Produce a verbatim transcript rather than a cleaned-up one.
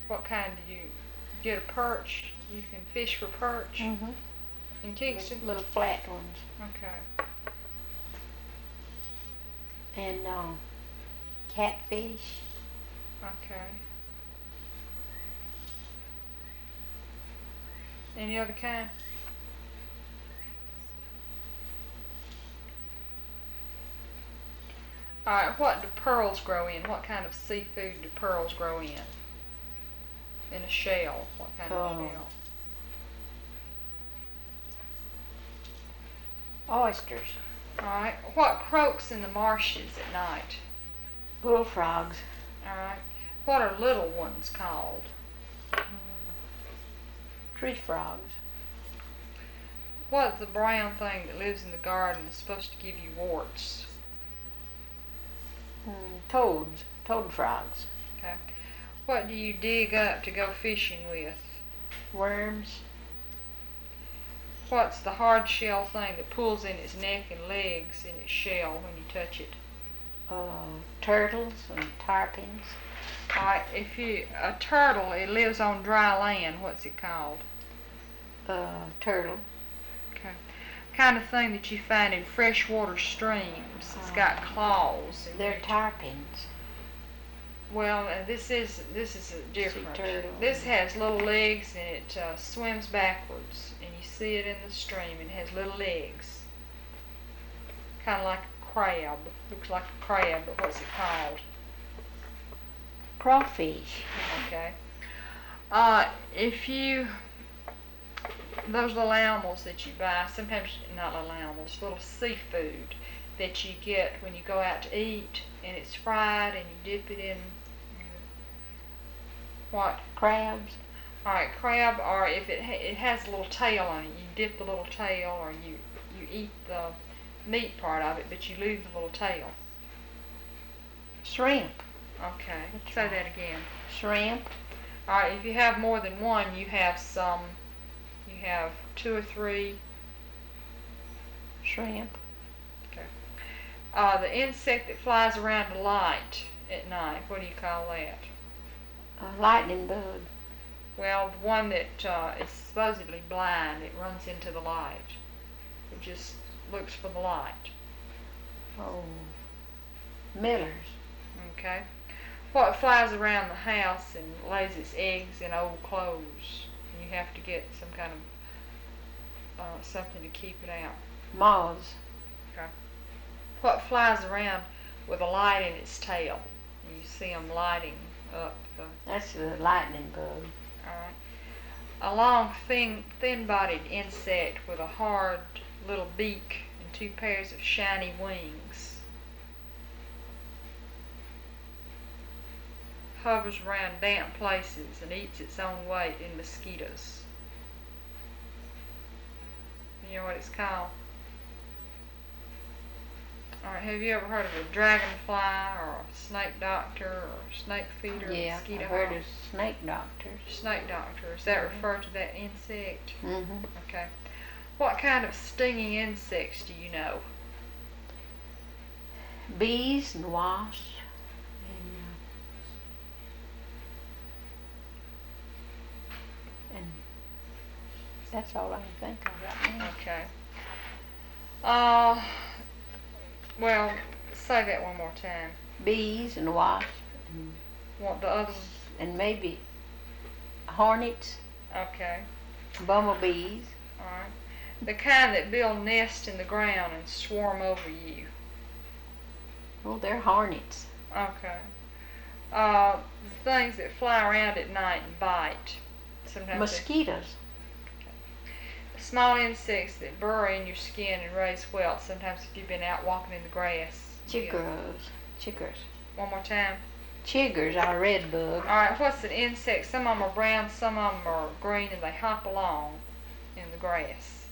What kind do you get? A perch? You can fish for perch Mm-hmm. in Kingston? Little flat ones. Okay. And uh, catfish. Okay. Any other kind? Alright, what do pearls grow in? What kind of seafood do pearls grow in? In a shell. What kind Oh. of shell? Oysters. Alright, what croaks in the marshes at night? Bullfrogs. Alright, what are little ones called? Tree frogs. What's the brown thing that lives in the garden and is supposed to give you warts? Mm, toads. Toad frogs. Okay. What do you dig up to go fishing with? Worms. What's the hard shell thing that pulls in its neck and legs in its shell when you touch it? Uh, turtles and tarpons. Alright, if you, a turtle, it lives on dry land, what's it called? Uh, turtle. Okay. Kind of thing that you find in freshwater streams. It's got claws. They're tarpons. Well, uh, this is this is a different. turtle. This has little legs and it uh, swims backwards, and you see it in the stream. It has little legs, kind of like a crab. Looks like a crab, but what's it called? Crawfish. Okay. Uh, if you those little animals that you buy, sometimes not little animals, little seafood that you get when you go out to eat, and it's fried, and you dip it in what? Crabs. All right, crab, or if it ha it has a little tail on it, you dip the little tail, or you you eat the meat part of it, but you leave the little tail. Shrimp. Okay, That's say right. that again. Shrimp. All right, if you have more than one, you have some. You have two or three. Shrimp. Uh, the insect that flies around the light at night, what do you call that? A lightning bug. Well, the one that uh, is supposedly blind, it runs into the light. It just looks for the light. Oh. Millers. Okay. What flies around the house and lays its eggs in old clothes? And you have to get some kind of uh, something to keep it out. Moths. Okay. What flies around with a light in its tail? And you see them lighting up the. That's the lightning bug. Alright. A long, thin, thin-bodied insect with a hard little beak and two pairs of shiny wings. Hovers around damp places and eats its own weight in mosquitoes. You know what it's called? Alright, have you ever heard of a dragonfly or a snake doctor or snake feeder? Yeah, mosquito I've heard hawk? of snake doctors. Snake doctor. Does that Mhm. refer to that insect? Mm-hmm. Okay. What kind of stinging insects do you know? Bees and wasps. And, uh, and that's all I can think of right now. Okay. Uh, well, say that one more time. Bees and wasps. And, What the other? and maybe hornets, Okay. bumblebees. All right. The kind that build nests in the ground and swarm over you. Well, they're hornets. Okay. Uh, the things that fly around at night and bite. Sometimes Mosquitoes. they, small insects that burrow in your skin and raise welts. Sometimes if you've been out walking in the grass. you- Chiggers. Chiggers. One more time. Chiggers are a red bug. All right. What's an insect? Some of them are brown, some of them are green, and they hop along in the grass.